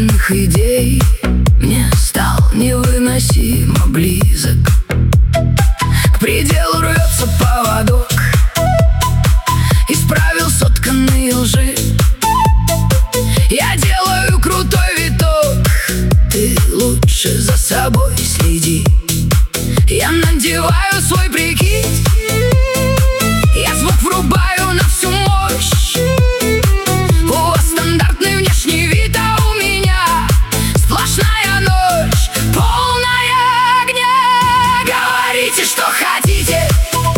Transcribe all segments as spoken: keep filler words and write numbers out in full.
странных идей мне стал невыносимо близок. К пределу рвется поводок, исправил сотканные лжи. Я делаю крутой виток, ты лучше за собой следи. Я надеваю свой прикид, я звук врубаю на всю мощь. У вас стандартный внешний вид, а у меня сплошная ночь, полная огня. Говорите, что хотите,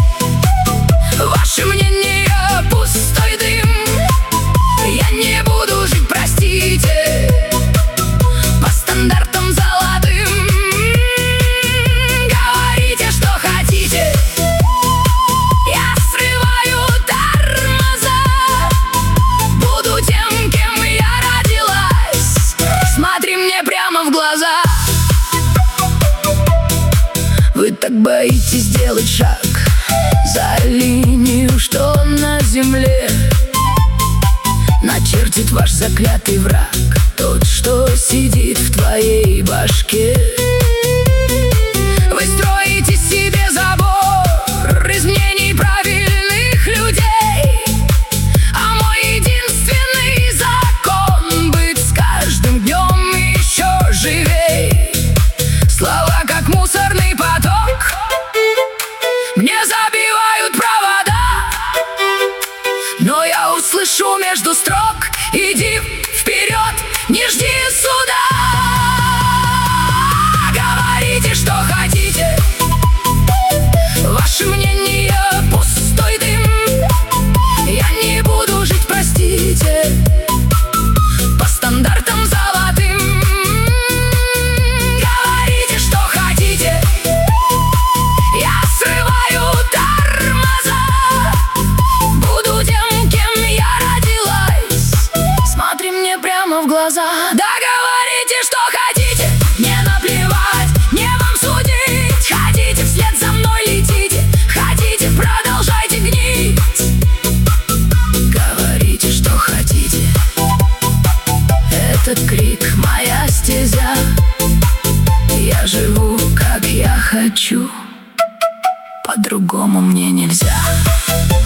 ваше мнение пустой дым. Я не буду жить, простите, по стандартам золотым. Говорите, что хотите, я срываю тормоза. Буду тем, кем я родилась. Смотри мне прямо в глаза. Вы так боитесь сделать шаг за линию, что на земле начертит ваш заклятый враг, тот, что сидит в твоей башке. Вы строите себе забор из мнений правильных людей, а мой единственный закон — быть с каждым днем еще живей. Слова как мусорный поток мне забивают провода, но я услышу между строк: иди вперед, не жди суда. Говорите, что хотите, ваше мнение пустой дым. Я не буду жить, простите, по стандартам золотым. Говорите, что хотите, я срываю тормоза. Буду тем, кем я родилась. Смотри мне прямо в глаза. Да, говорите, что хотите, мне наплевать, не вам судить. Хотите, вслед за мной летите, хотите, продолжайте гнить. Говорите, что хотите, этот крик — моя стезя. Я живу, как я хочу, по-другому мне нельзя.